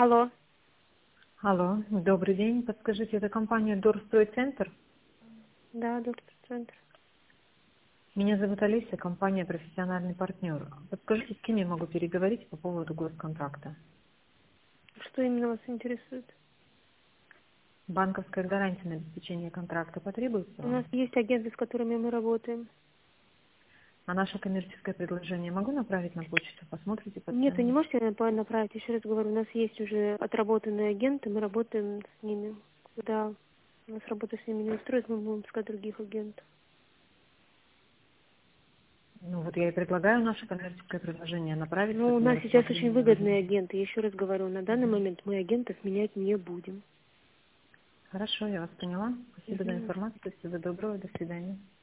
Алло. Алло, добрый день. Подскажите, это компания Дорстройцентр? Да, доктор Центр. Меня зовут Олеся, компания «Профессиональный партнер». Подскажите, с кем я могу переговорить по поводу госконтракта? Что именно вас интересует? Банковская гарантия на обеспечение контракта потребуется У нас вам? есть агенты, с которыми мы работаем. А наше коммерческое предложение могу направить на почту? Посмотрите по Нет, вы не ценам. можете направить. Еще раз говорю, у нас есть уже отработанные агенты, мы работаем с ними. Когда у нас работа с ними не устроит, мы будем искать других агентов. Ну вот я и предлагаю наше коммерческое предложение направить Но у на нас сейчас очень рассмотрение выгодные агентов. агенты. Еще раз говорю, на данный момент мы агентов менять не будем. Хорошо, я вас поняла. Спасибо за Мгм. информацию. Всего доброго. До свидания.